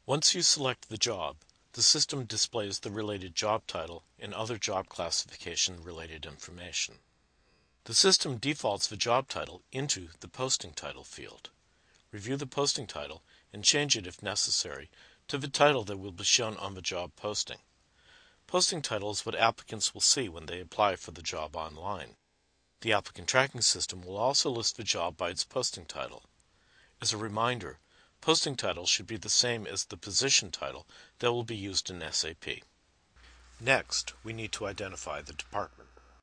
Once you select the job, the system displays the related job title and other job classification related information. The system defaults the job title into the posting title field. Review the posting title and change it if necessary to the title that will be shown on the job posting. Posting title is what applicants will see when they apply for the job online. The applicant tracking system will also list the job by its posting title. As a reminder, posting title should be the same as the position title that will be used in SAP. Next, we need to identify the department.